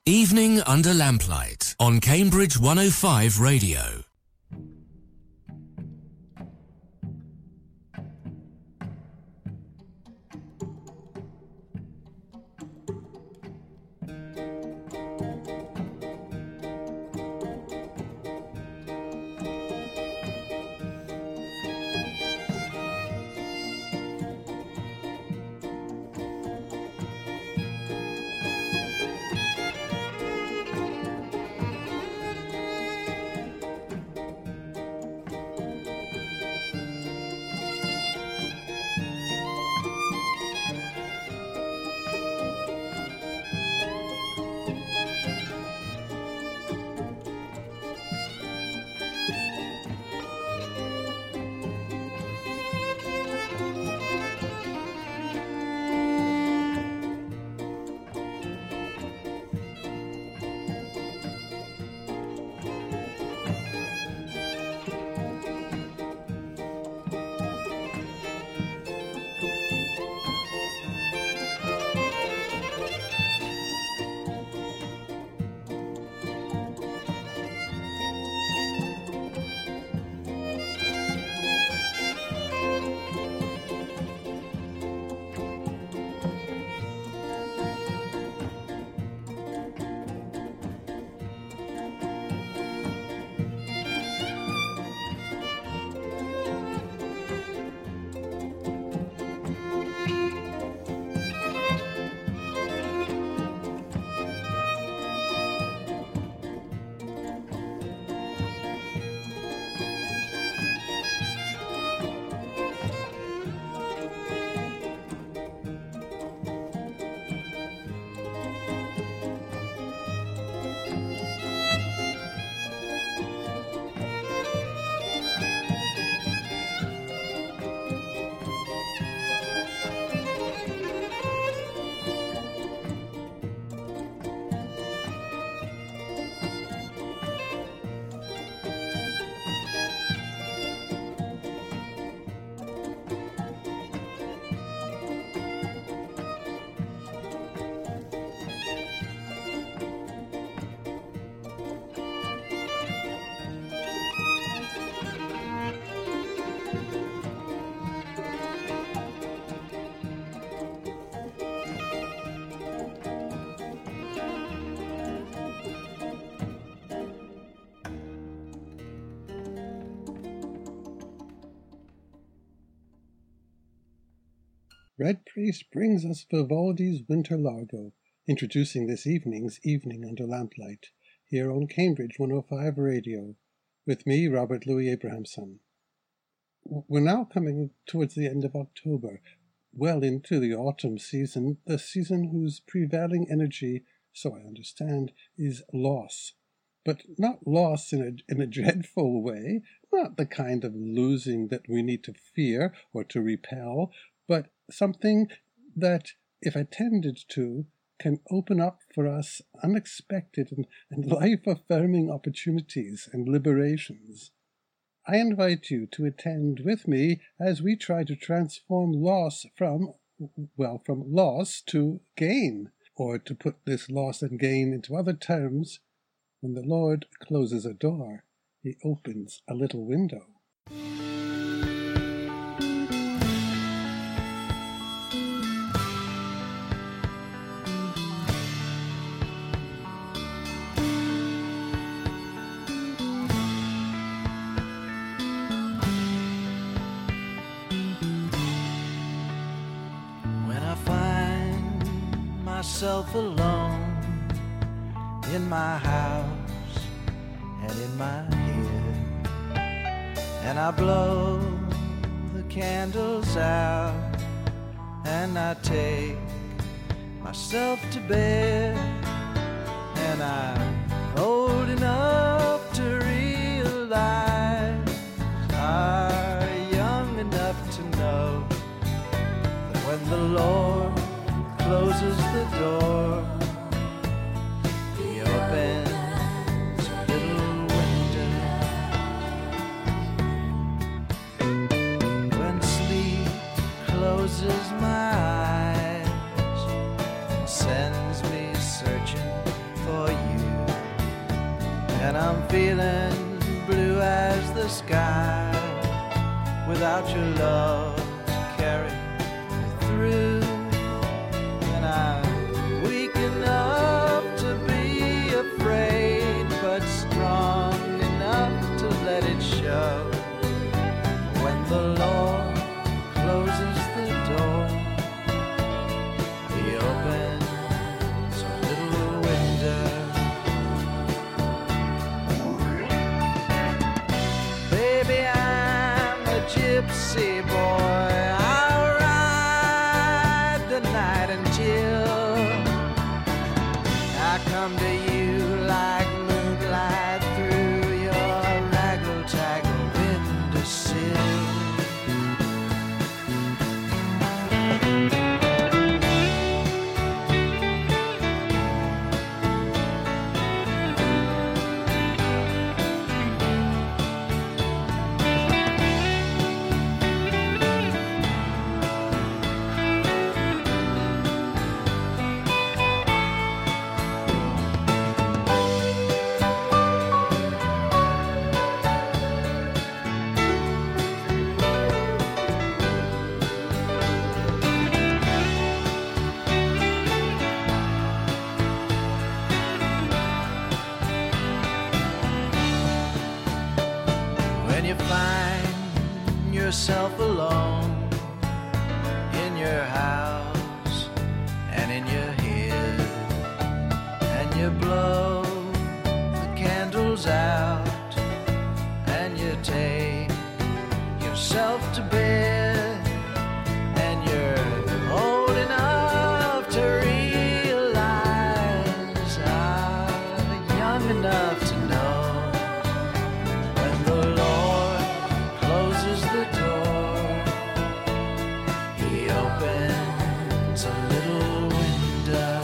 Evening Under Lamplight on Cambridge 105 Radio. Red Priest brings us Vivaldi's Winter Largo, introducing this evening's Evening Under Lamplight, here on Cambridge 105 Radio, with me, Robert Louis Abrahamson. We're now coming towards the end of October, well into the autumn season, the season whose prevailing energy, so I understand, is loss. But not loss in a dreadful way, not the kind of losing that we need to fear or to repel, but something that, if attended to, can open up for us unexpected and life-affirming opportunities and liberations. I invite you to attend with me as we try to transform loss from loss to gain, or to put this loss and gain into other terms, when the Lord closes a door, he opens a little window. Myself alone in my house and in my head, and I blow the candles out and I take myself to bed, and I'm old enough to realize, are young enough to know that when the Lord closes the door, he opens a little window. When sleep closes my eyes and sends me searching for and I'm feeling blue as the sky without your love to carry me through. And I'm weak enough to be afraid, but strong enough to let it show. When the Lord closes the door, He opens a little window. Baby, I'm a gypsy boy. I'll ride the night until I come to you like moonlight through your raggle-taggle windowsill. When you find yourself alone in your house and in your head, and you blow the candles out and you take yourself to bed, and you're old enough to realize, young enough to know, when the Lord closes the door, He opens a little window.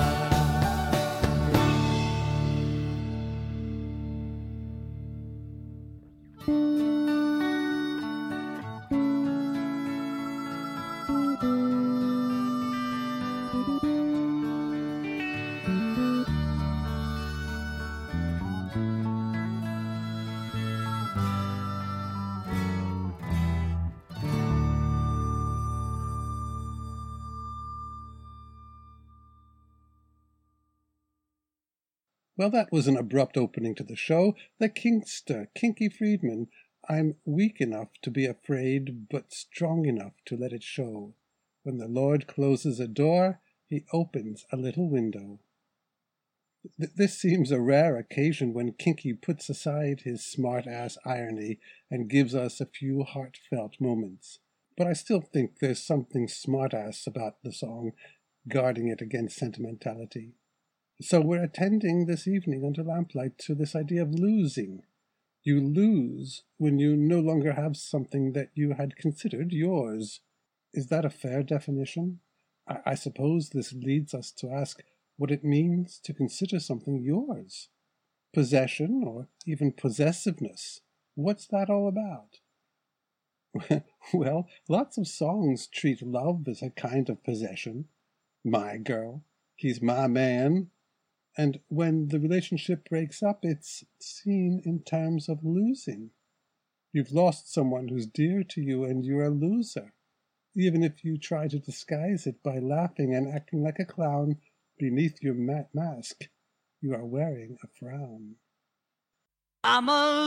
Well, that was an abrupt opening to the show. The Kinkster, Kinky Friedman. I'm weak enough to be afraid, but strong enough to let it show. When the Lord closes a door, He opens a little window. This seems a rare occasion when Kinky puts aside his smart-ass irony and gives us a few heartfelt moments. But I still think there's something smart-ass about the song, guarding it against sentimentality. So we're attending this evening under lamplight to this idea of losing. You lose when you no longer have something that you had considered yours. Is that a fair definition? I suppose this leads us to ask what it means to consider something yours. Possession, or even possessiveness. What's that all about? Well, lots of songs treat love as a kind of possession. My girl, he's my man. And when the relationship breaks up, it's seen in terms of losing. You've lost someone who's dear to you, and you're a loser. Even if you try to disguise it by laughing and acting like a clown, beneath your mask, you are wearing a frown. I'm a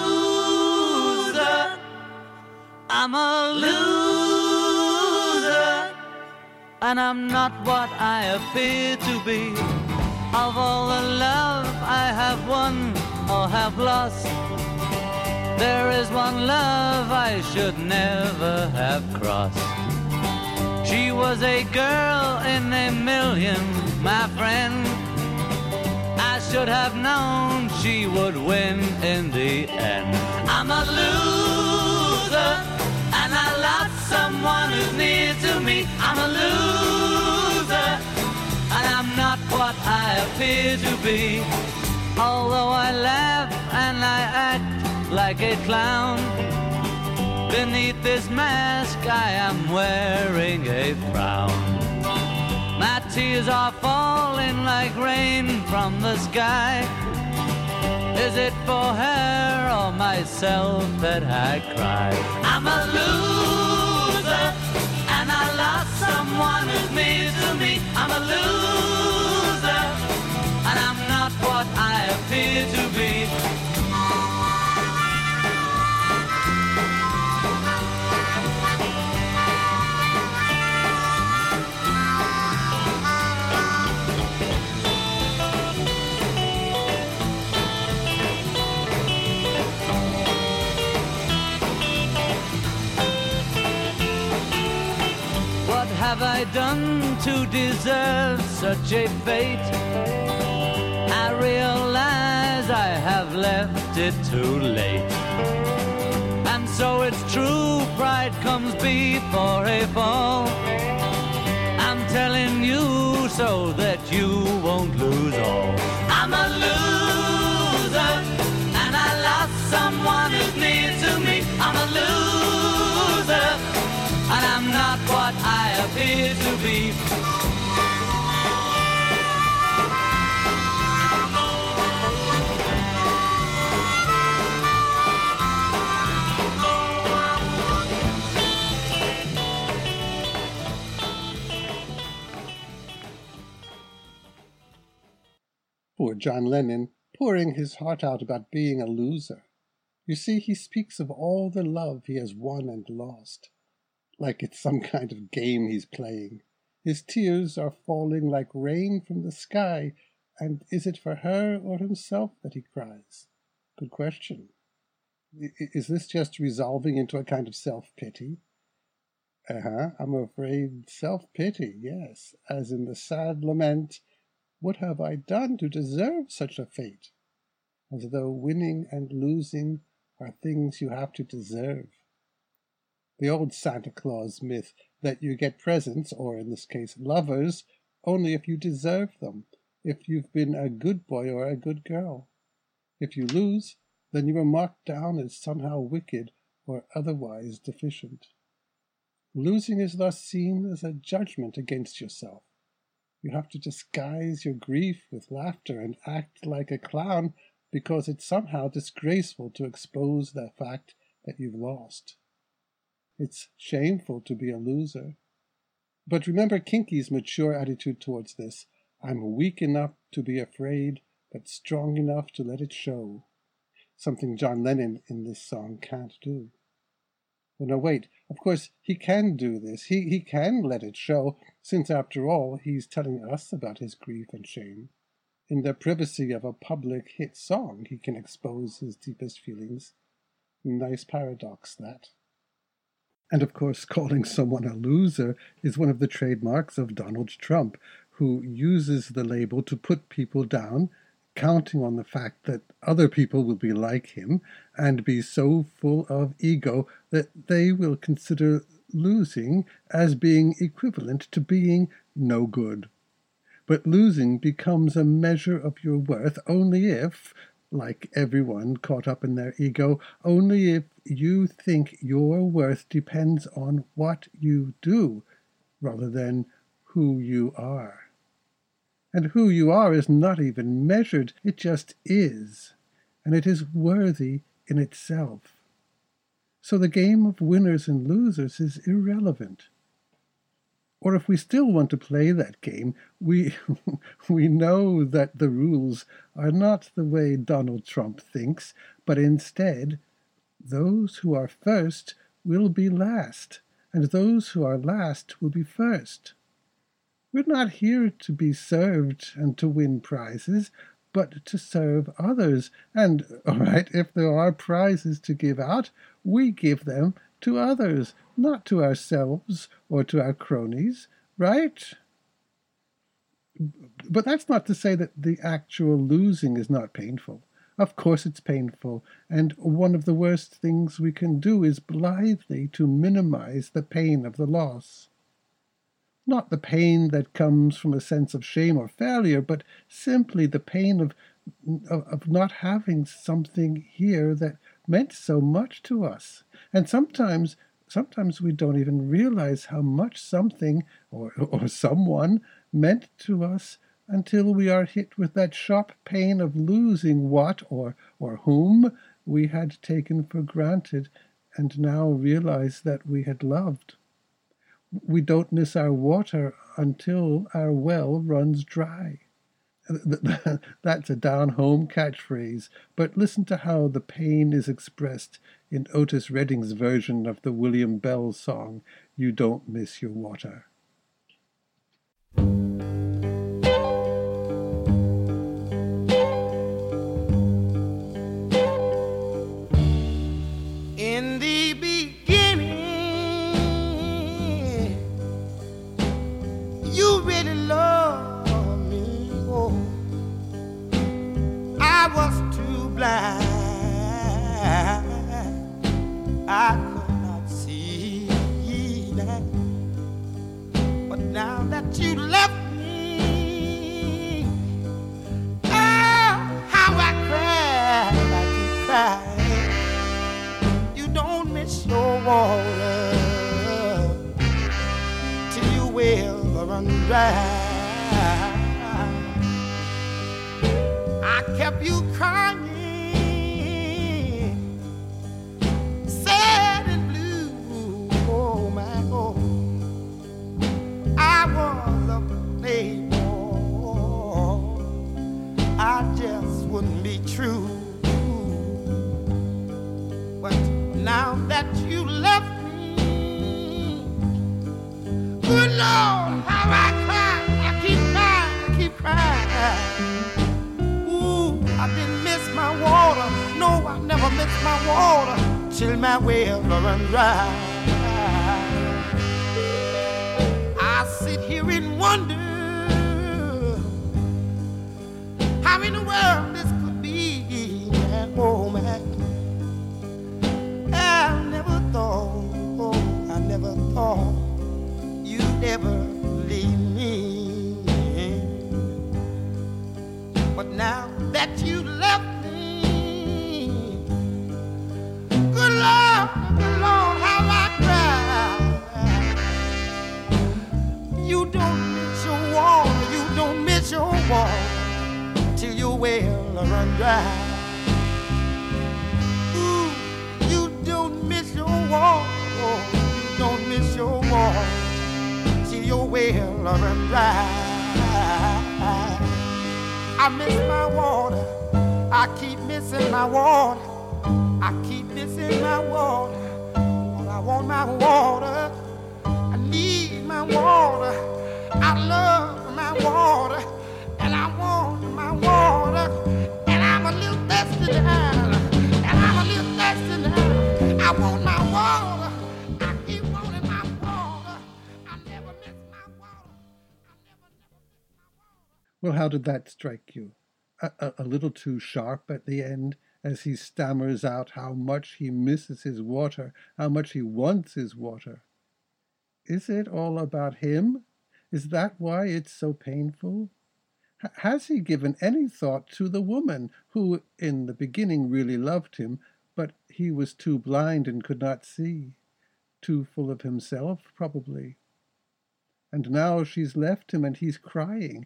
loser. I'm a loser. And I'm not what I appear to be. Of all the love I have won or have lost, there is one love I should never have crossed. She was a girl in a million, my friend. I should have known she would win in the end. I'm a loser, and I lost someone who's near to me. I'm a loser, and I'm not what I appear to be. Although I laugh and I act like a clown, beneath this mask I am wearing a frown. My tears are falling like rain from the sky. Is it for her or myself that I cry? I'm a loser, and I lost someone who's near to me. I'm a loser, and I'm not what I appear to be. Have I done to deserve such a fate? I realize I have left it too late. And so it's true, pride comes before a fall. I'm telling you so that you won't lose all. I'm a loser, and I lost someone who's near to me. I'm a loser, and I'm not what I appear to be. Poor John Lennon, pouring his heart out about being a loser. You see, he speaks of all the love he has won and lost, like it's some kind of game he's playing. His tears are falling like rain from the sky, and is it for her or himself that he cries? Good question. Is this just resolving into a kind of self-pity? I'm afraid self-pity, yes, as in the sad lament, what have I done to deserve such a fate? As though winning and losing are things you have to deserve. The old Santa Claus myth that you get presents, or in this case lovers, only if you deserve them, if you've been a good boy or a good girl. If you lose, then you are marked down as somehow wicked or otherwise deficient. Losing is thus seen as a judgment against yourself. You have to disguise your grief with laughter and act like a clown because it's somehow disgraceful to expose the fact that you've lost. It's shameful to be a loser. But remember Kinky's mature attitude towards this. I'm weak enough to be afraid, but strong enough to let it show. Something John Lennon in this song can't do. Well, no, wait. Of course, he can do this. He can let it show, since after all, he's telling us about his grief and shame. In the privacy of a public hit song, he can expose his deepest feelings. Nice paradox, that. And of course, calling someone a loser is one of the trademarks of Donald Trump, who uses the label to put people down, counting on the fact that other people will be like him and be so full of ego that they will consider losing as being equivalent to being no good. But losing becomes a measure of your worth only if, like everyone caught up in their ego, only if you think your worth depends on what you do rather than who you are. And who you are is not even measured, it just is, and it is worthy in itself. So the game of winners and losers is irrelevant. Or if we still want to play that game, we know that the rules are not the way Donald Trump thinks, but instead, those who are first will be last, and those who are last will be first. We're not here to be served and to win prizes, but to serve others. And, all right, if there are prizes to give out, we give them to others, not to ourselves or to our cronies, right? But that's not to say that the actual losing is not painful. Of course it's painful, and one of the worst things we can do is blithely to minimize the pain of the loss. Not the pain that comes from a sense of shame or failure, but simply the pain of not having something here that meant so much to us. And sometimes we don't even realize how much something or someone meant to us until we are hit with that sharp pain of losing what or whom we had taken for granted and now realize that we had loved. We don't miss our water until our well runs dry. That's a down-home catchphrase, but listen to how the pain is expressed in Otis Redding's version of the William Bell song, You Don't Miss Your Water. In the beginning, you really loved me. Oh, I was too blind, I could not see that. But now that you left me, oh, how I cried. You don't miss your water till your well run dry. I kept you crying, sad and blue. Oh my, oh, I was a playboy, I just wouldn't be true. But now that you left me, good Lord, how I cry, I keep crying. Ooh, I didn't miss my water, no, I never missed my water, till my well run dry. I sit here and wonder how in the world this could be, oh man. I never thought you'd ever leave me. But now that you left me, good Lord, how I cry. You don't miss your water, you don't miss your water till your well run dry. Water, you don't miss your water till your well run dry. I miss my water, I keep missing my water, I keep missing my water. Lord, I want my water, I need my water, I love my water, and I want my water, and I'm a little thirsty now, and I'm a little thirsty now. I want my water. I keep wanting my water. I never miss my water. I never miss my water. Well, how did that strike you? A little too sharp at the end, as he stammers out how much he misses his water, how much he wants his water. Is it all about him? Is that why it's so painful? Has he given any thought to the woman who, in the beginning, really loved him, but he was too blind and could not see, too full of himself, probably. And now she's left him and he's crying.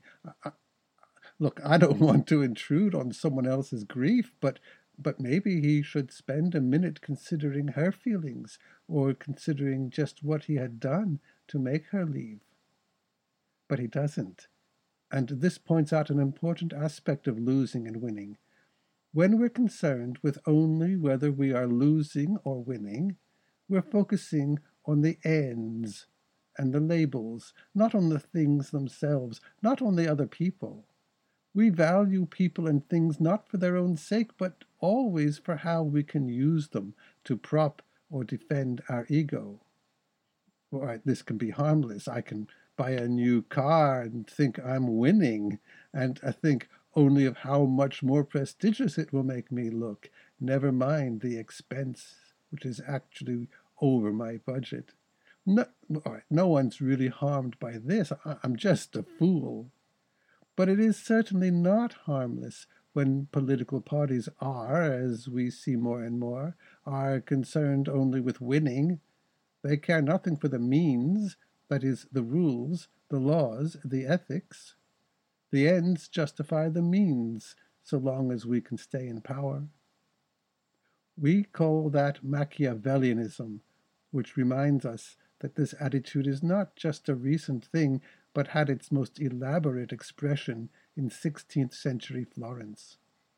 Look, I don't want to intrude on someone else's grief, but maybe he should spend a minute considering her feelings, or considering just what he had done to make her leave. But he doesn't. And this points out an important aspect of losing and winning. When we're concerned with only whether we are losing or winning, we're focusing on the ends and the labels, not on the things themselves, not on the other people. We value people and things not for their own sake, but always for how we can use them to prop or defend our ego. All right, this can be harmless. I can buy a new car and think I'm winning, and I think only of how much more prestigious it will make me look, never mind the expense, which is actually over my budget. No one's really harmed by this. I'm just a fool. But it is certainly not harmless when political parties are, as we see more and more, are concerned only with winning. They care nothing for the means, that is, the rules, the laws, the ethics. The ends justify the means, so long as we can stay in power. We call that Machiavellianism, which reminds us that this attitude is not just a recent thing, but had its most elaborate expression in 16th century Florence.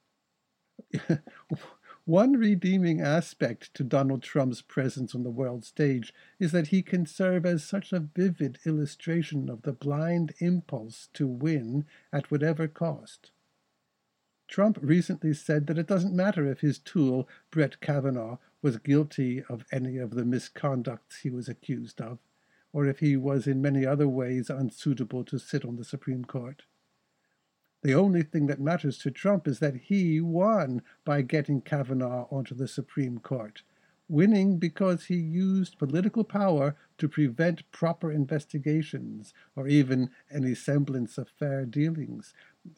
One redeeming aspect to Donald Trump's presence on the world stage is that he can serve as such a vivid illustration of the blind impulse to win at whatever cost. Trump recently said that it doesn't matter if his tool, Brett Kavanaugh, was guilty of any of the misconducts he was accused of, or if he was in many other ways unsuitable to sit on the Supreme Court. The only thing that matters to Trump is that he won by getting Kavanaugh onto the Supreme Court, winning because he used political power to prevent proper investigations or even any semblance of fair dealings.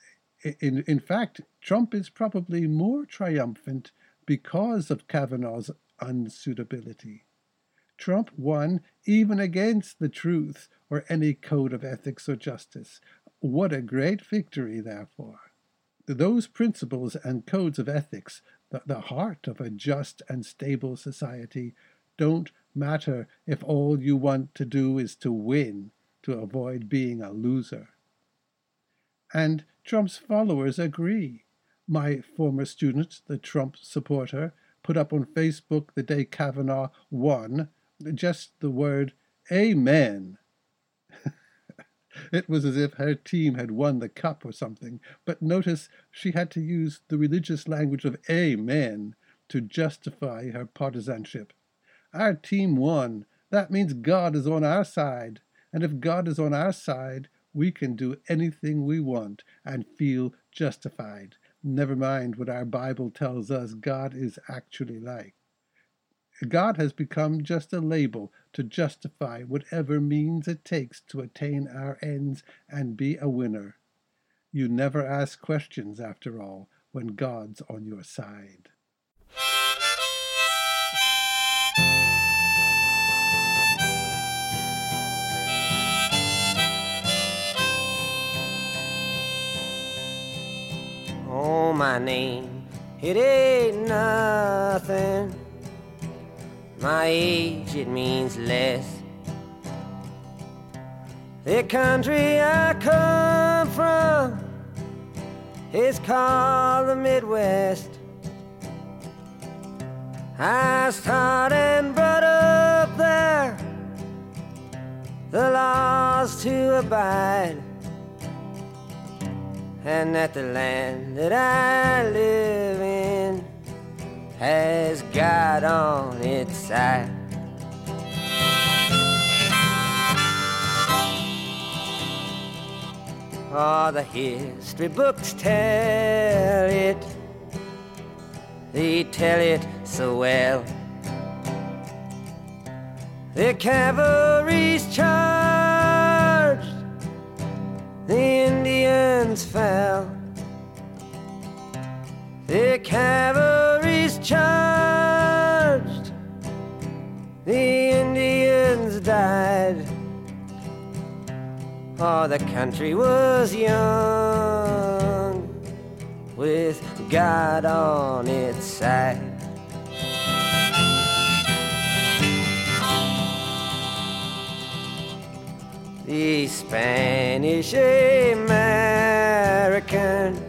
In fact, Trump is probably more triumphant because of Kavanaugh's unsuitability. Trump won even against the truth or any code of ethics or justice. What a great victory, therefore. Those principles and codes of ethics, the heart of a just and stable society, don't matter if all you want to do is to win, to avoid being a loser. And Trump's followers agree. My former student, the Trump supporter, put up on Facebook the day Kavanaugh won just the word "Amen." It was as if her team had won the cup or something, but notice she had to use the religious language of "Amen" to justify her partisanship. Our team won. That means God is on our side. And if God is on our side, we can do anything we want and feel justified. Never mind what our Bible tells us God is actually like. God has become just a label to justify whatever means it takes to attain our ends and be a winner. You never ask questions, after all, when God's on your side. Oh, my name, it ain't nothing. My age, it means less. The country I come from is called the Midwest. I started and brought up there, the laws to abide, and that the land that I live in has God on its side. Oh, the history books tell it, they tell it so well. The cavalry's charged, the Indians fell. The cavalry's charged, the Indians died. Oh, the country was young, with God on its side. The Spanish American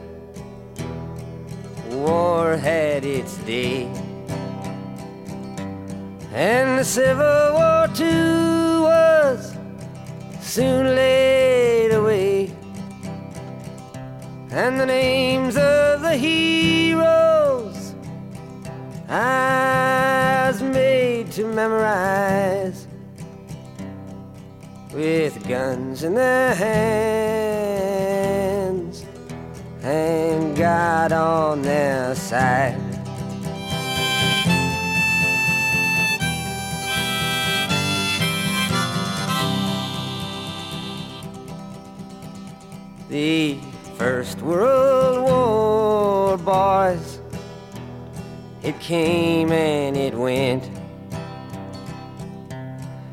War had its day, and the Civil War too was soon laid away, and the names of the heroes I was made to memorize, with guns in their hands and God on their side. The First World War, boys, it came and it went.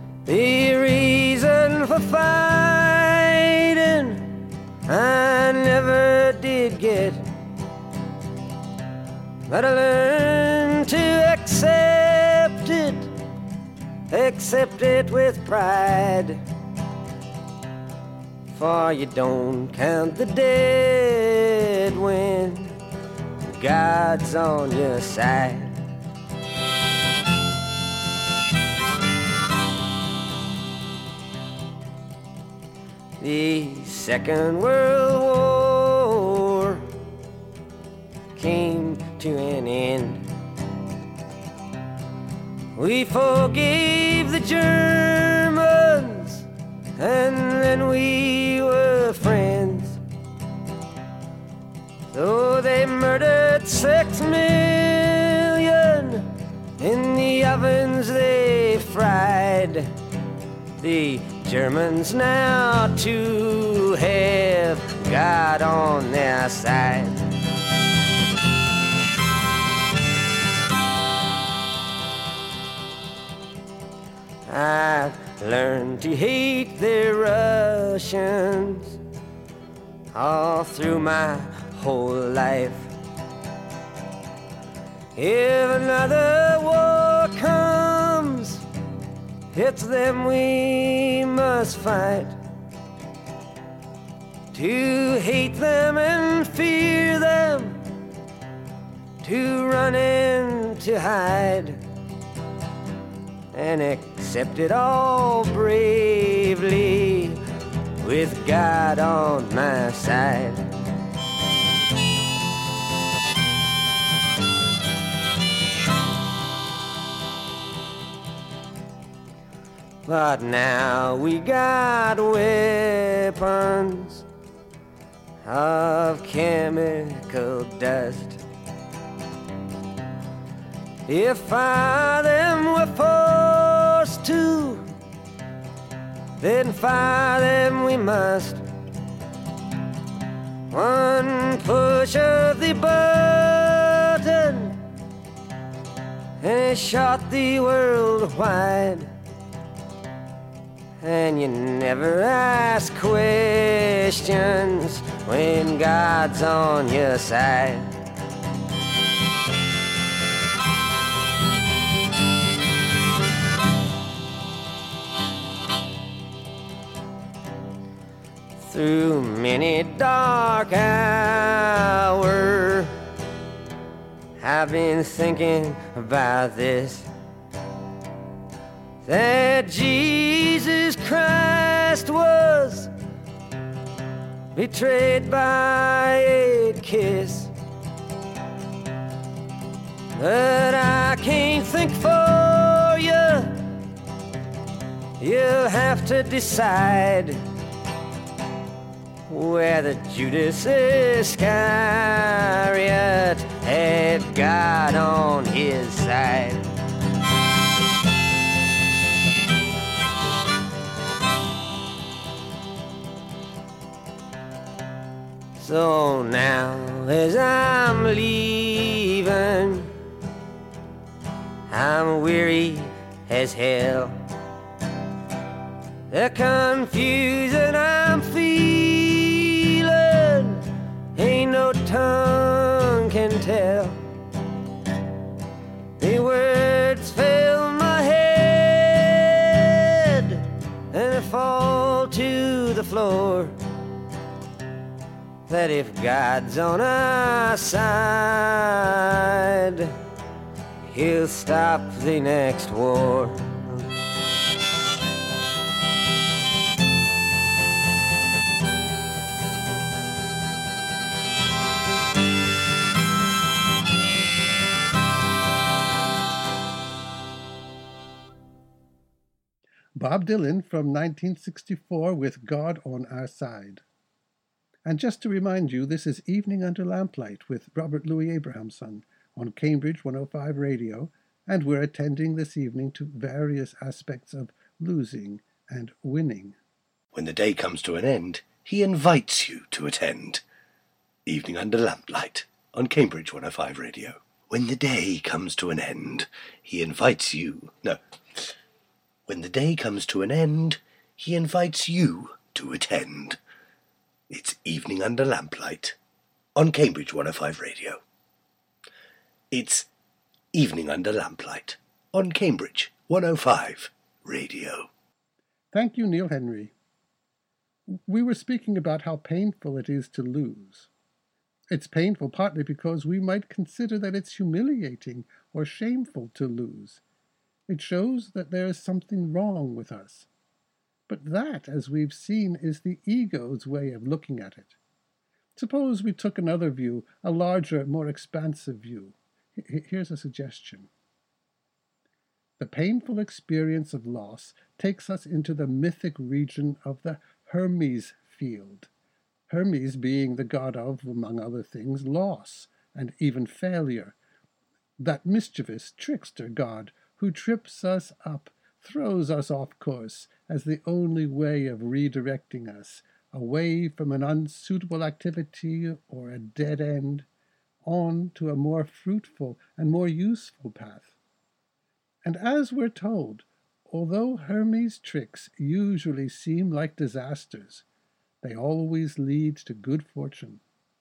The reason for fighting I but I learned to accept it with pride. For you don't count the dead when God's on your side. The Second World War came to an end. We forgave the Germans, and then we were friends. Though they murdered 6 million in the ovens they fried, the Germans now too have God on their side. I've learned to hate the Russians all through my whole life. If another war comes, it's them we must fight. To hate them and fear them, to run and to hide, and accept it all bravely with God on my side. But now we got weapons of chemical dust. If fire them were forced to, then fire them we must. One push of the button, and it shot the world wide. And you never ask questions when God's on your side. Through many dark hours, I've been thinking about this, that Jesus Christ was betrayed by a kiss. But I can't think for you. You'll have to decide whether Judas Iscariot had God on his side. So now as I'm leaving, I'm weary as hell. The confusion I'm feeling ain't no tongue can tell. The words fill my head and fall to the floor. That if God's on our side, He'll stop the next war. Bob Dylan from 1964 with God on Our Side. And just to remind you, this is Evening Under Lamplight with Robert Louis Abrahamson on Cambridge 105 Radio, and we're attending this evening to various aspects of losing and winning. When the day comes to an end, he invites you to attend. Evening Under Lamplight on Cambridge 105 Radio. When the day comes to an end, he invites you... No. When the day comes to an end, he invites you to attend. It's Evening Under Lamplight on Cambridge 105 Radio. It's Evening Under Lamplight on Cambridge 105 Radio. Thank you, Neil Henry. We were speaking about how painful it is to lose. It's painful partly because we might consider that it's humiliating or shameful to lose. It shows that there is something wrong with us. But that, as we've seen, is the ego's way of looking at it. Suppose we took another view, a larger, more expansive view. Here's a suggestion. The painful experience of loss takes us into the mythic region of the Hermes field. Hermes being the god of, among other things, loss and even failure. That mischievous trickster god who trips us up, throws us off course as the only way of redirecting us away from an unsuitable activity or a dead end, on to a more fruitful and more useful path. And as we're told, although Hermes' tricks usually seem like disasters, they always lead to good fortune.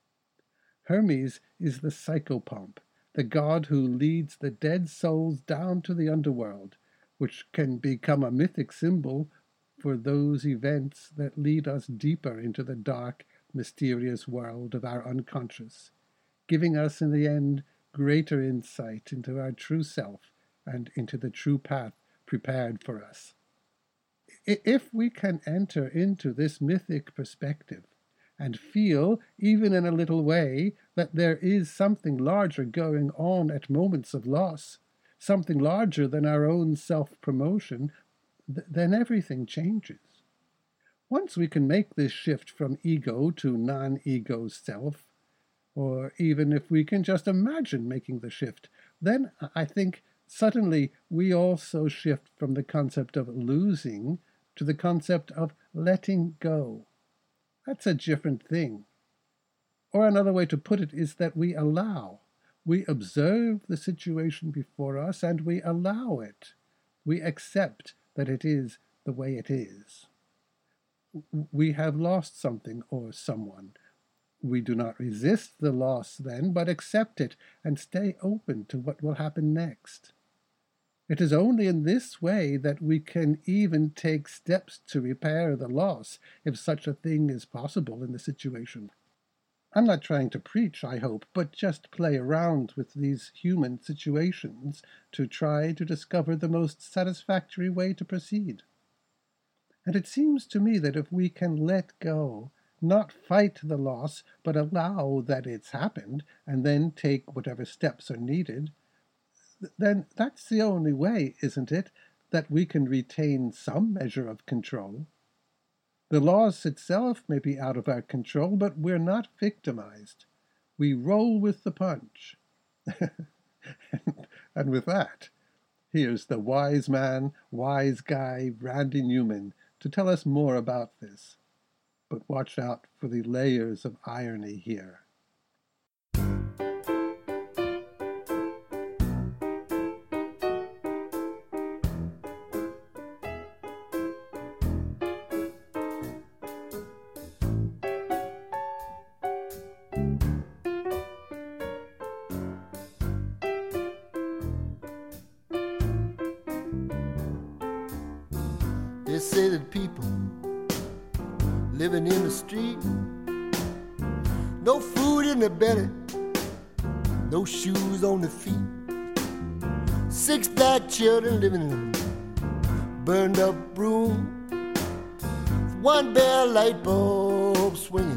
Hermes is the psychopomp, the god who leads the dead souls down to the underworld, which can become a mythic symbol for those events that lead us deeper into the dark, mysterious world of our unconscious, giving us in the end greater insight into our true self and into the true path prepared for us. If we can enter into this mythic perspective and feel, even in a little way, that there is something larger going on at moments of loss, something larger than our own self-promotion, then everything changes. Once we can make this shift from ego to non-ego self, or even if we can just imagine making the shift, then I think suddenly we also shift from the concept of losing to the concept of letting go. That's a different thing. Or another way to put it is that we allow. We observe the situation before us and we allow it. We accept that it is the way it is. We have lost something or someone. We do not resist the loss then, but accept it and stay open to what will happen next. It is only in this way that we can even take steps to repair the loss, if such a thing is possible in the situation. I'm not trying to preach, I hope, but just play around with these human situations to try to discover the most satisfactory way to proceed. And it seems to me that if we can let go, not fight the loss, but allow that it's happened, and then take whatever steps are needed, then that's the only way, isn't it, that we can retain some measure of control. The loss itself may be out of our control, but we're not victimized. We roll with the punch. And with that, here's the wise man, wise guy, Randy Newman, to tell us more about this. But watch out for the layers of irony here. They say that people living in the street, no food in their belly, no shoes on their feet, 6 black children living in a burned up room, 1 bare light bulb swinging.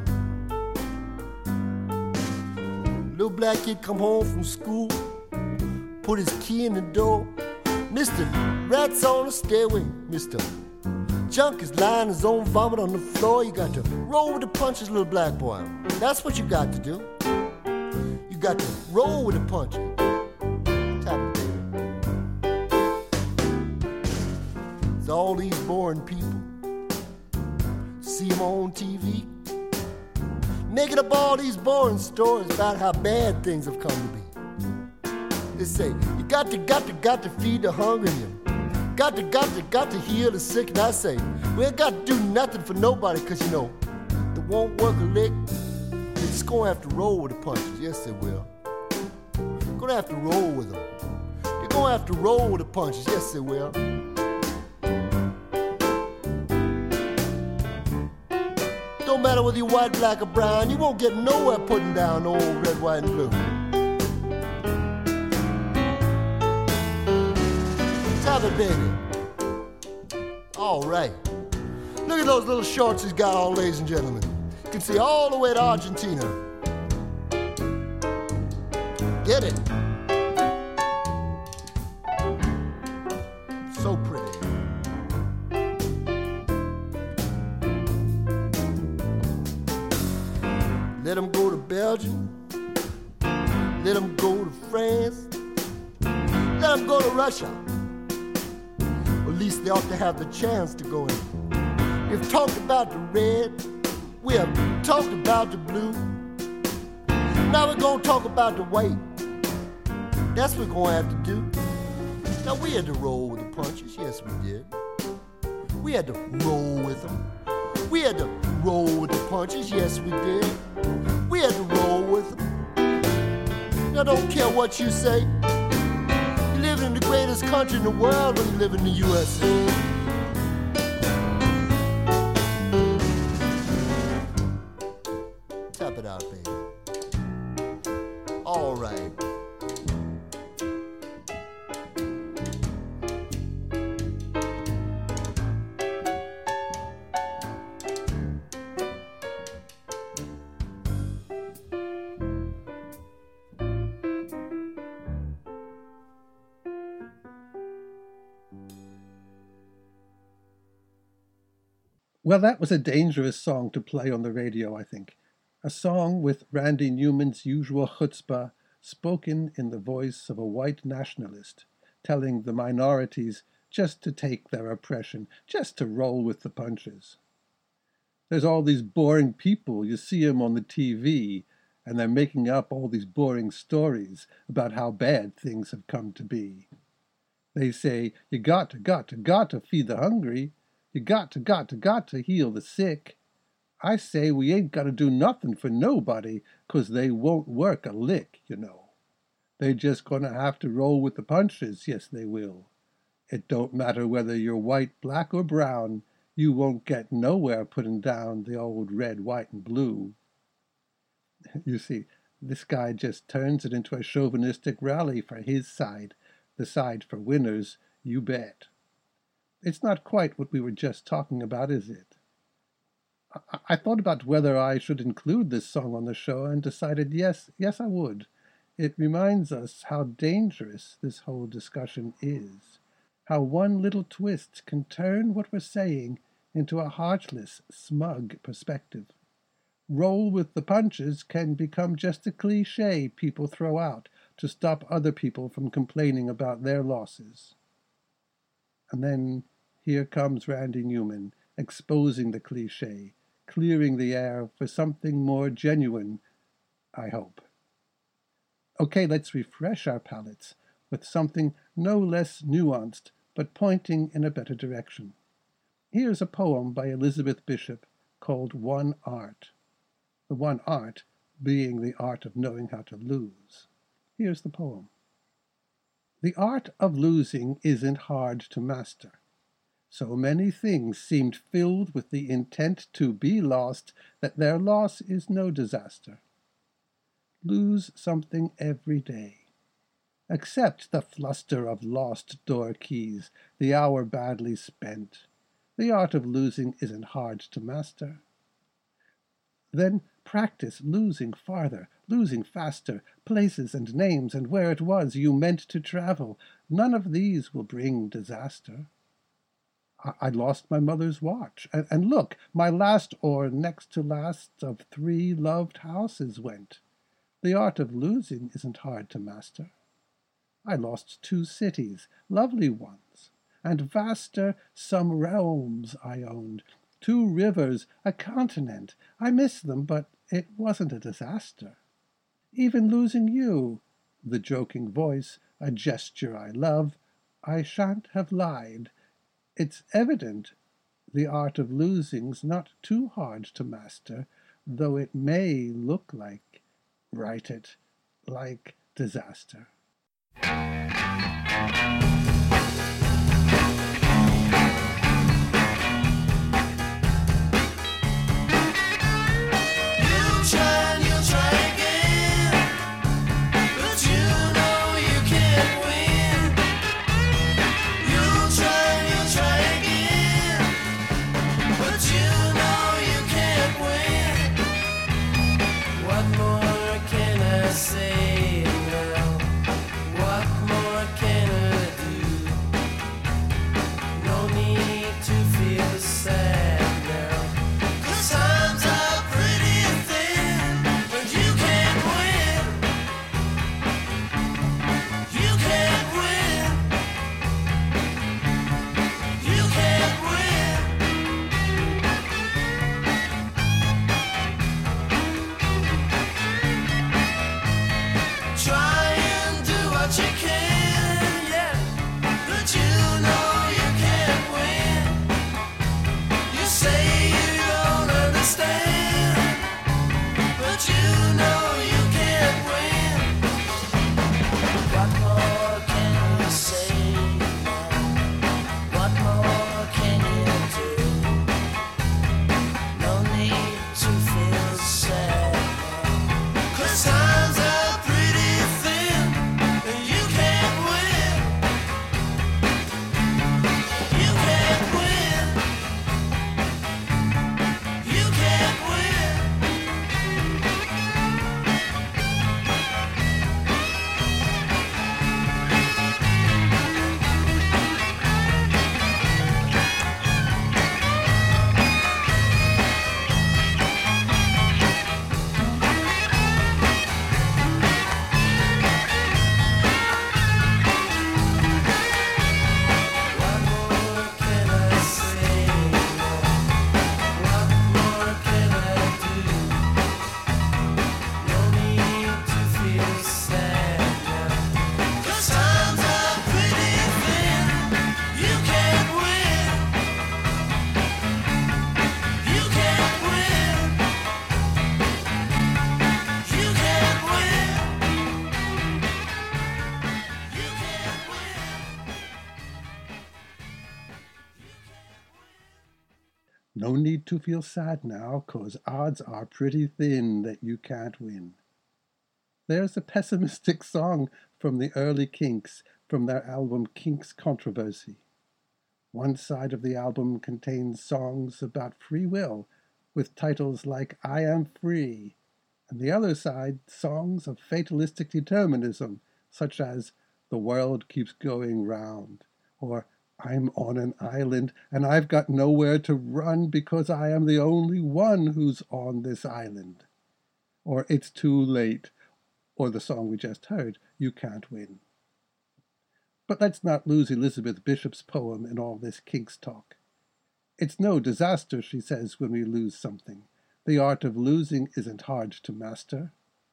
Little black kid come home from school, put his key in the door. Mr. Rat's on the stairway, Mr. Junk is lying his own vomit on the floor. You got to roll with the punches, little black boy. That's what you got to do. You got to roll with the punches. Tap it, baby. It's all these boring people. See them on TV, making up all these boring stories about how bad things have come to be. They say, you got to feed the hungry. Got to heal the sick. And I say, we ain't got to do nothing for nobody, because you know, they won't work a lick. They just gonna have to roll with the punches. Yes, they will. Gonna gonna have to roll with them. They're gonna have to roll with the punches. Yes, they will. Don't matter whether you're white, black, or brown, you won't get nowhere putting down old red, white, and blue. Tap it, baby. All right. Look at those little shorts he's got on, ladies and gentlemen. You can see all the way to Argentina. Get it. So pretty. Let them go to Belgium. Let them go to France. Let them go to Russia. Or at least they ought to have the chance to go in. We've talked about the red. We have talked about the blue. Now we're going to talk about the white. That's what we're going to have to do. Now we had to roll with the punches. Yes, we did. We had to roll with them. We had to roll with the punches. Yes, we did. We had to roll with them. Now don't care what you say. You live in the greatest country in the world when you live in the USA. Tap it out, baby. All right. Well, that was a dangerous song to play on the radio, I think. A song with Randy Newman's usual chutzpah, spoken in the voice of a white nationalist, telling the minorities just to take their oppression, just to roll with the punches. There's all these boring people, you see them on the TV, and they're making up all these boring stories about how bad things have come to be. They say, you got to feed the hungry. You got to heal the sick. I say we ain't got to do nothing for nobody, 'cause they won't work a lick, you know. They just gonna have to roll with the punches, yes they will. It don't matter whether you're white, black, or brown, you won't get nowhere putting down the old red, white, and blue. You see, this guy just turns it into a chauvinistic rally for his side, the side for winners, you bet. It's not quite what we were just talking about, is it? I thought about whether I should include this song on the show and decided yes, I would. It reminds us how dangerous this whole discussion is, how one little twist can turn what we're saying into a heartless, smug perspective. Roll with the punches can become just a cliche people throw out to stop other people from complaining about their losses. And then here comes Randy Newman, exposing the cliche, clearing the air for something more genuine, I hope. Okay, let's refresh our palates with something no less nuanced, but pointing in a better direction. Here's a poem by Elizabeth Bishop called One Art. The one art being the art of knowing how to lose. Here's the poem. The art of losing isn't hard to master. So many things seemed filled with the intent to be lost that their loss is no disaster. Lose something every day. Accept the fluster of lost door keys, the hour badly spent. The art of losing isn't hard to master. Then practice losing farther, losing faster, places and names and where it was you meant to travel. None of these will bring disaster. I lost my mother's watch, and look, my last or next to last of 3 loved houses went. The art of losing isn't hard to master. I lost 2 cities, lovely ones, and vaster some realms I owned, 2 rivers, a continent. I miss them, but it wasn't a disaster. Even losing you, the joking voice, a gesture I love, I shan't have lied. It's evident the art of losing's not too hard to master, though it may look like, write it, like disaster. No need to feel sad now, 'cause odds are pretty thin that you can't win. There's a pessimistic song from the early Kinks, from their album Kinks Controversy. One side of the album contains songs about free will, with titles like I Am Free, and the other side songs of fatalistic determinism, such as The World Keeps Going Round, or I'm on an island and I've got nowhere to run because I am the only one who's on this island. Or It's Too Late, or the song we just heard, You Can't Win. But let's not lose Elizabeth Bishop's poem in all this Kinks talk. It's no disaster, she says, when we lose something. The art of losing isn't hard to master.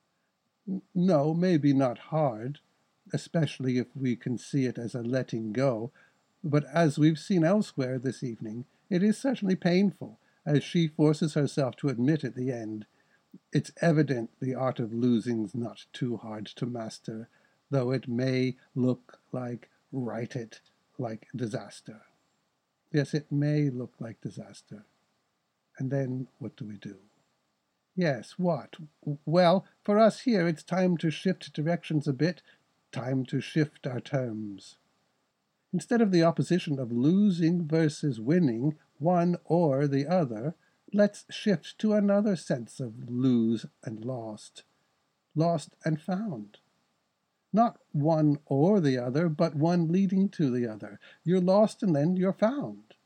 No, maybe not hard, especially if we can see it as a letting go, but as we've seen elsewhere this evening, it is certainly painful, as she forces herself to admit at the end. It's evident the art of losing's not too hard to master, though it may look like like disaster. Yes, it may look like disaster. And then what do we do? Yes, what? Well, for us here, it's time to shift directions a bit, time to shift our terms. Instead of the opposition of losing versus winning, one or the other, let's shift to another sense of lose and lost and found. Not one or the other, but one leading to the other. You're lost and then you're found.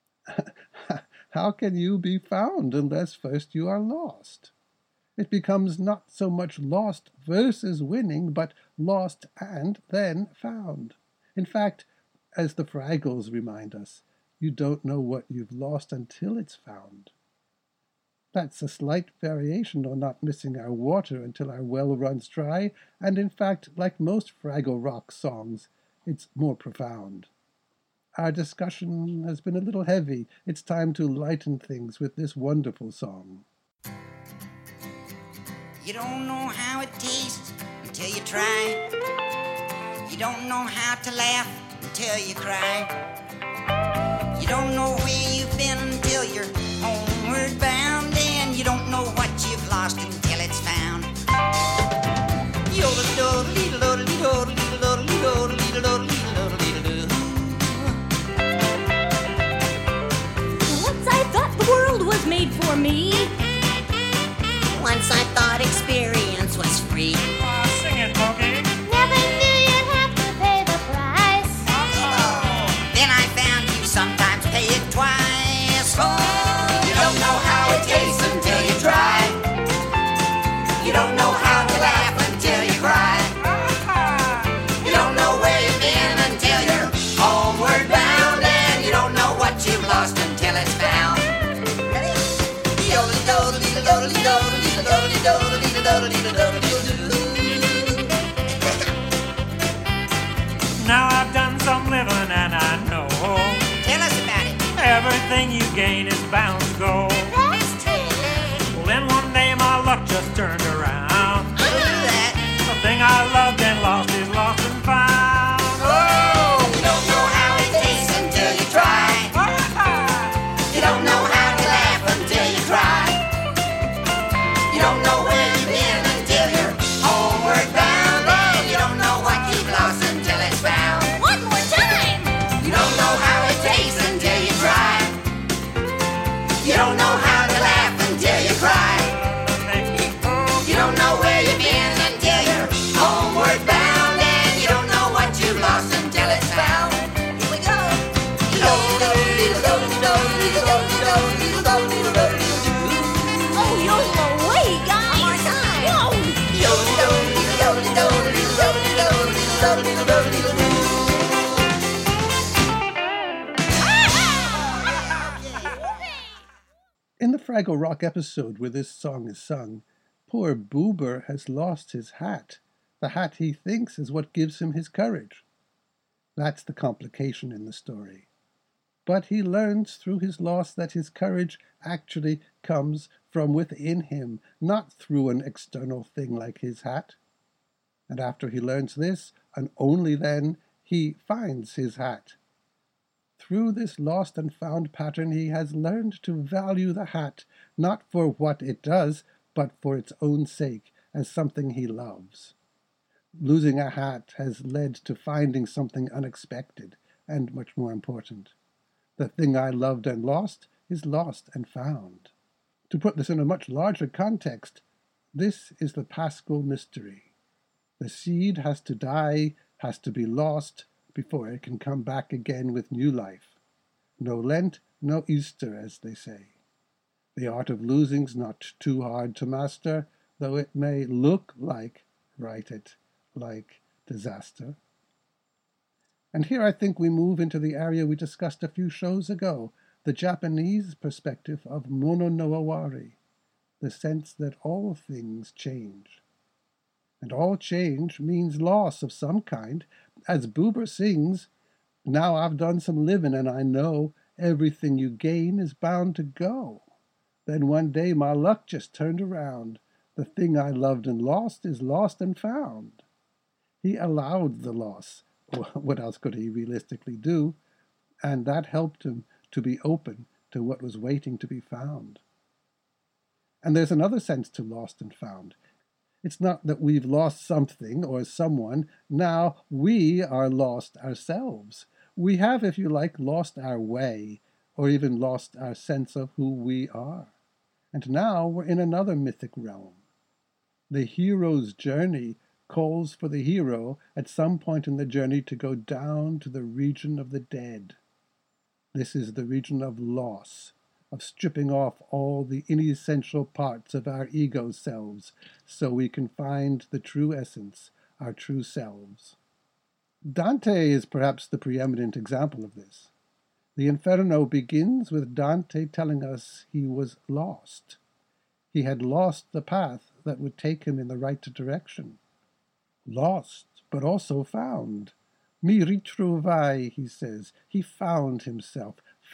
How can you be found unless first you are lost? It becomes not so much lost versus winning, but lost and then found. In fact, as the Fraggles remind us, you don't know what you've lost until it's found. That's a slight variation on not missing our water until our well runs dry, and in fact, like most Fraggle Rock songs, it's more profound. Our discussion has been a little heavy. It's time to lighten things with this wonderful song. You don't know how it tastes until you try. You don't know how to laugh until you cry. You don't know where you've been until you're homeward bound, and you don't know what you've lost until it's found. Once I thought the world was made for me. Once I thought experience was free. Sing it, Pokey. Never knew you'd have to pay the price. Then I found you sometimes pay it twice. You don't know how it tastes until you try. You don't know how to laugh until you cry. You don't know where you've been until you're homeward bound, and you don't know what you've lost until it's found. Now I've done some living and I know. Tell us about it. Everything you gain is bound to go. That's true. Well, then one day my luck just turned around. I knew that. The thing I loved and lost is lost and found. Oh, you don't know how it tastes until you try. You don't know how to laugh until you cry. You don't know where you've been until you're homeward bound, and you don't know what you've lost until it's found. One more time. You don't know how it tastes until you try. You don't know how to laugh until you cry. You don't know where you've been until you're homeward bound, and you don't know what you've lost until it's found. Here we go. Oh, you're away, guys. One more time. Whoa. In the Fraggle Rock episode where this song is sung, poor Boober has lost his hat. The hat he thinks is what gives him his courage. That's the complication in the story. But he learns through his loss that his courage actually comes from within him, not through an external thing like his hat. And after he learns this, and only then, he finds his hat. Through this lost and found pattern, he has learned to value the hat, not for what it does, but for its own sake, as something he loves. Losing a hat has led to finding something unexpected, and much more important. The thing I loved and lost is lost and found. To put this in a much larger context, this is the Paschal mystery. The seed has to die, has to be lost, before it can come back again with new life. No Lent, no Easter, as they say. The art of losing's not too hard to master, though it may look like, like disaster. And here I think we move into the area we discussed a few shows ago, the Japanese perspective of mono no awari, the sense that all things change. And all change means loss of some kind. As Boober sings, now I've done some living and I know everything you gain is bound to go. Then one day my luck just turned around. The thing I loved and lost is lost and found. He allowed the loss. What else could he realistically do? And that helped him to be open to what was waiting to be found. And there's another sense to lost and found. It's not that we've lost something or someone. Now we are lost ourselves. We have, if you like, lost our way, or even lost our sense of who we are. And now we're in another mythic realm. The hero's journey calls for the hero at some point in the journey to go down to the region of the dead. This is the region of loss, of stripping off all the inessential parts of our ego selves so we can find the true essence, our true selves. Dante is perhaps the preeminent example of this. The Inferno begins with Dante telling us he was lost. He had lost the path that would take him in the right direction. Lost, but also found. Mi ritrovai, he says. He found himself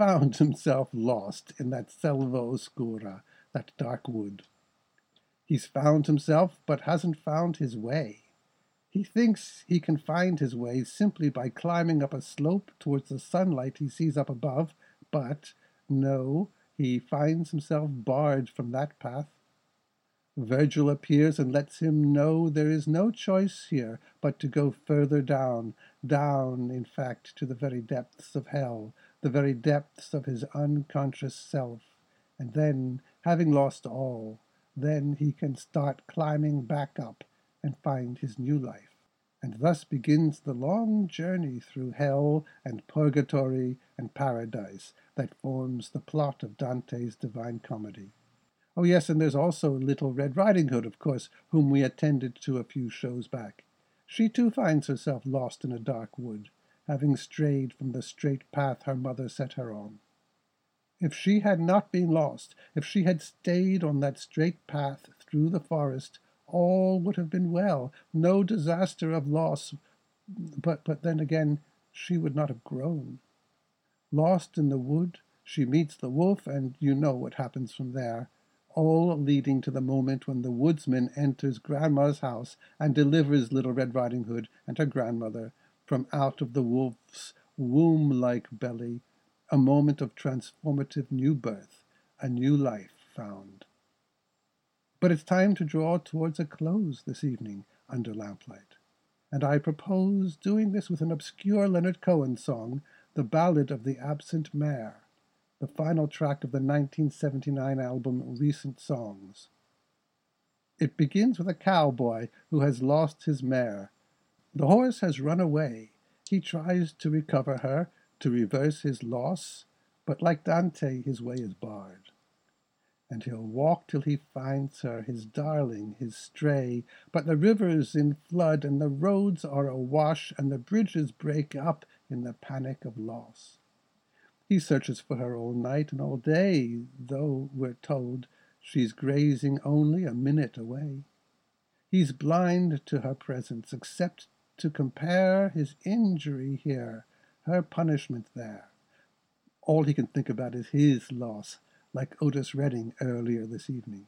lost in that selva oscura, that dark wood. He's found himself, but hasn't found his way. He thinks he can find his way simply by climbing up a slope towards the sunlight he sees up above, but no, he finds himself barred from that path. Virgil appears and lets him know there is no choice here but to go further down, in fact, to the very depths of hell, the very depths of his unconscious self. And then, having lost all, then he can start climbing back up and find his new life. And thus begins the long journey through hell and purgatory and paradise that forms the plot of Dante's Divine Comedy. Oh yes, and there's also Little Red Riding Hood, of course, whom we attended to a few shows back. She too finds herself lost in a dark wood, having strayed from the straight path her mother set her on. If she had not been lost, if she had stayed on that straight path through the forest, all would have been well, no disaster of loss, but then again, she would not have grown. Lost in the wood, she meets the wolf, and you know what happens from there, all leading to the moment when the woodsman enters Grandma's house and delivers Little Red Riding Hood and her grandmother from out of the wolf's womb-like belly, a moment of transformative new birth, a new life found. But it's time to draw towards a close this evening under lamplight, and I propose doing this with an obscure Leonard Cohen song, The Ballad of the Absent Mare, the final track of the 1979 album Recent Songs. It begins with a cowboy who has lost his mare. The horse has run away. He tries to recover her, to reverse his loss, but like Dante, his way is barred. And he'll walk till he finds her, his darling, his stray, but the river's in flood, and the roads are awash, and the bridges break up in the panic of loss. He searches for her all night and all day, though we're told she's grazing only a minute away. He's blind to her presence, except to compare his injury here, her punishment there. All he can think about is his loss, like Otis Redding earlier this evening.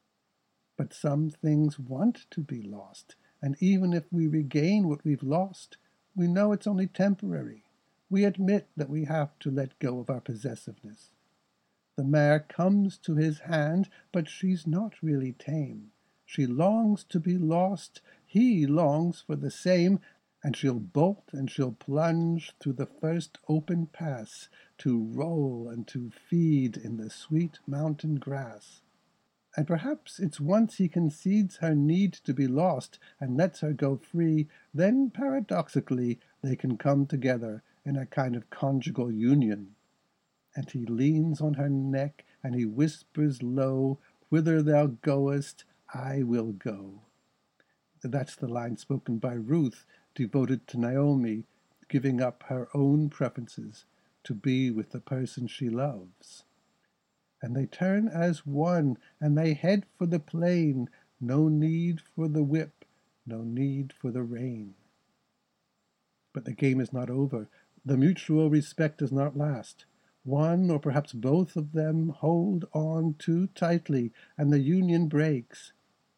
But some things want to be lost, and even if we regain what we've lost, we know it's only temporary. We admit that we have to let go of our possessiveness. The mare comes to his hand, but she's not really tame. She longs to be lost, he longs for the same, and she'll bolt and she'll plunge through the first open pass to roll and to feed in the sweet mountain grass. And perhaps it's once he concedes her need to be lost and lets her go free, then paradoxically they can come together in a kind of conjugal union. And he leans on her neck, and he whispers low, "Whither thou goest, I will go." That's the line spoken by Ruth, devoted to Naomi, giving up her own preferences to be with the person she loves. And they turn as one, and they head for the plain, no need for the whip, no need for the rein. But the game is not over. The mutual respect does not last. One, or perhaps both of them, hold on too tightly, and the union breaks.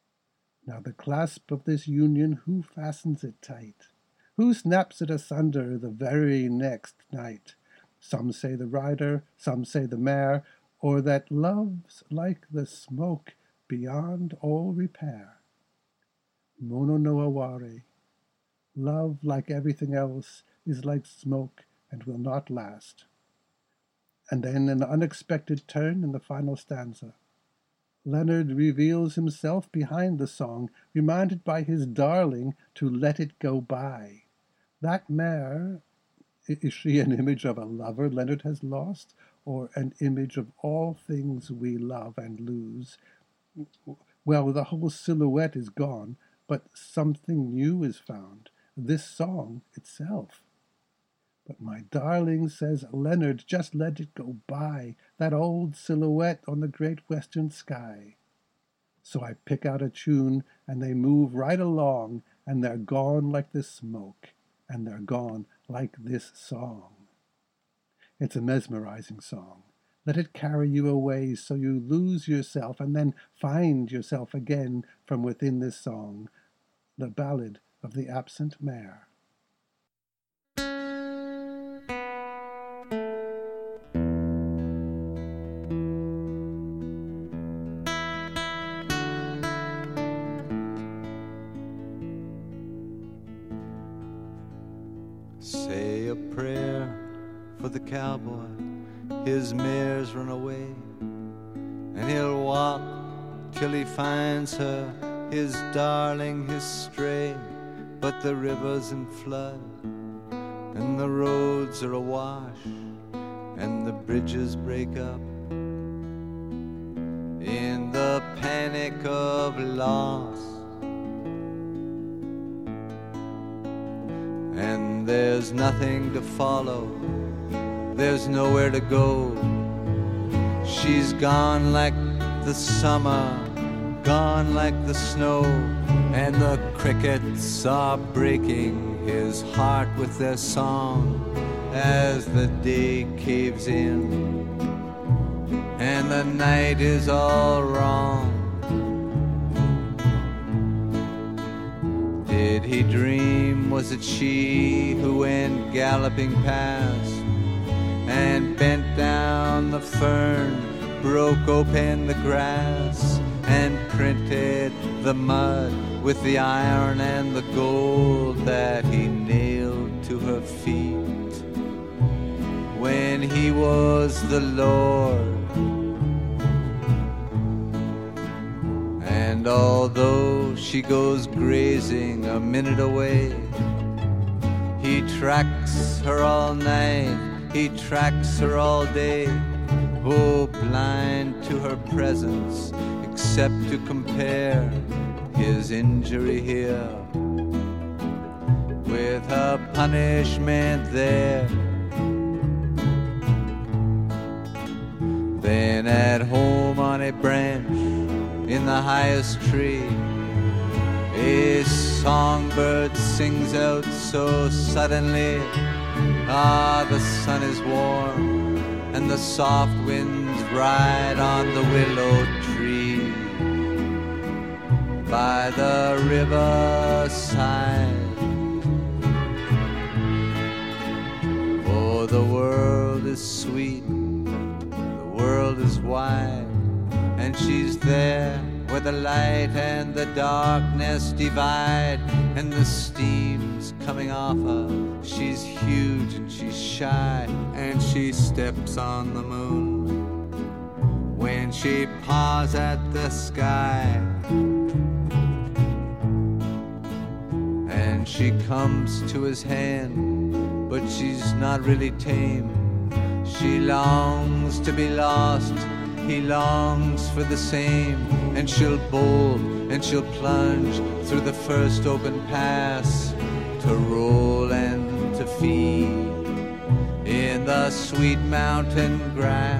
Now the clasp of this union, who fastens it tight? Who snaps it asunder the very next night? Some say the rider, some say the mare, or that love's like the smoke beyond all repair. Mono no aware. Love, like everything else, is like smoke and will not last. And then an unexpected turn in the final stanza. Leonard reveals himself behind the song, reminded by his darling to let it go by. That mare, is she an image of a lover Leonard has lost, or an image of all things we love and lose? Well, the whole silhouette is gone, but something new is found, this song itself. But my darling, says Leonard, just let it go by, that old silhouette on the great western sky. So I pick out a tune, and they move right along, and they're gone like the smoke, and they're gone like this song. It's a mesmerizing song. Let it carry you away so you lose yourself and then find yourself again from within this song, the ballad of the Absent Mare. Say a prayer for the cowboy, his mare's run away, and he'll walk till he finds her, his darling, his stray. But the river's in flood, and the roads are awash, and the bridges break up in the panic of loss. And there's nothing to follow, there's nowhere to go. She's gone like the summer, gone like the snow, and the crickets are breaking his heart with their song as the day caves in and the night is all wrong. Did he dream, was it she who went galloping past and bent down the fern, broke open the grass, and printed the mud with the iron and the gold that he nailed to her feet when he was the Lord? And although she goes grazing a minute away, he tracks her all night, he tracks her all day. Oh, blind to her presence, except to compare his injury here with her punishment there. Then at home on a branch in the highest tree, a songbird sings out so suddenly. Ah, the sun is warm and the soft winds ride on the willow tree by the riverside. Oh, the world is sweet, the world is wide, and she's there where the light and the darkness divide, and the steam's coming off her. She's huge and she's shy, and she steps on the moon when she paws at the sky. And she comes to his hand, but she's not really tame. She longs to be lost, he longs for the same. And she'll bolt and she'll plunge through the first open pass, to roll and to feed in the sweet mountain grass.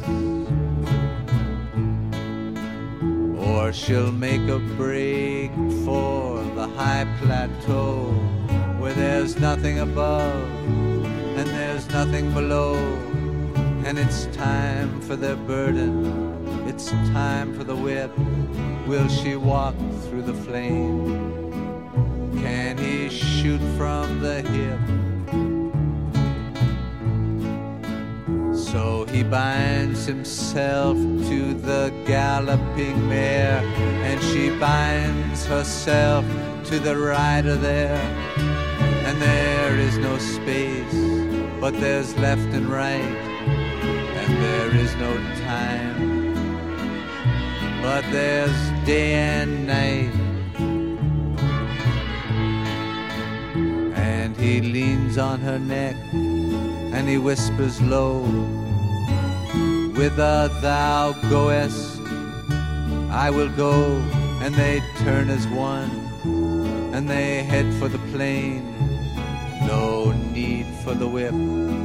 Or she'll make a break for the high plateau where there's nothing above and there's nothing below. And it's time for their burden, it's time for the whip. Will she walk through the flame? Can he shoot from the hip? So he binds himself to the galloping mare, and she binds herself to the rider there. And there is no space, but there's left and right, and there is no time, but there's day and night. And he leans on her neck and he whispers low, whither thou goest, I will go. And they turn as one and they head for the plain. No need for the whip,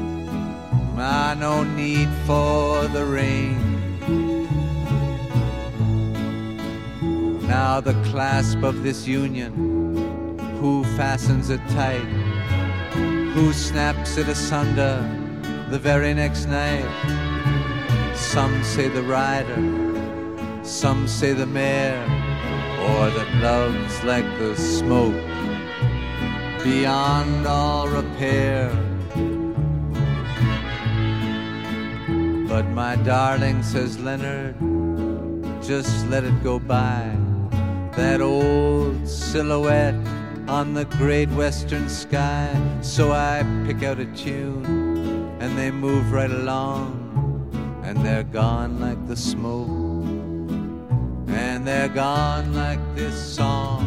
no need for the rain. Now the clasp of this union, who fastens it tight? Who snaps it asunder the very next night? Some say the rider, some say the mare, or that love's like the smoke beyond all repair. But my darling, says Leonard, just let it go by. That old silhouette on the great western sky. So I pick out a tune and they move right along, and they're gone like the smoke, and they're gone like this song.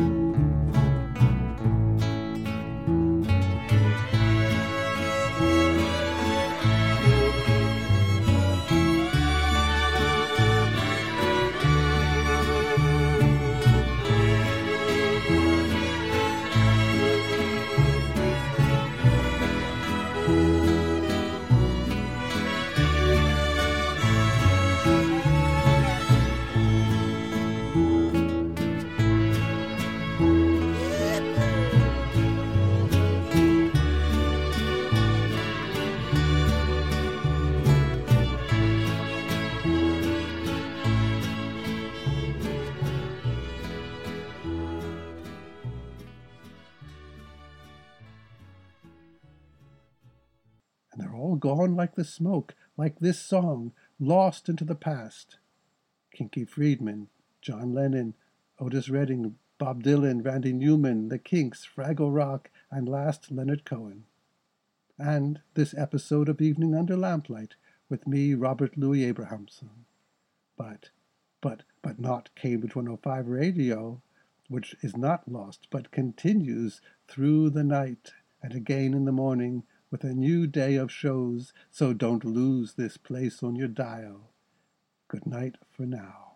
Gone like the smoke, like this song, lost into the past. Kinky Friedman, John Lennon, Otis Redding, Bob Dylan, Randy Newman, The Kinks, Fraggle Rock, and last Leonard Cohen. And this episode of Evening Under Lamplight with me, Robert Louis Abrahamson. But not Cambridge 105 Radio, which is not lost, but continues through the night and again in the morning with a new day of shows, so don't lose this place on your dial. Good night for now.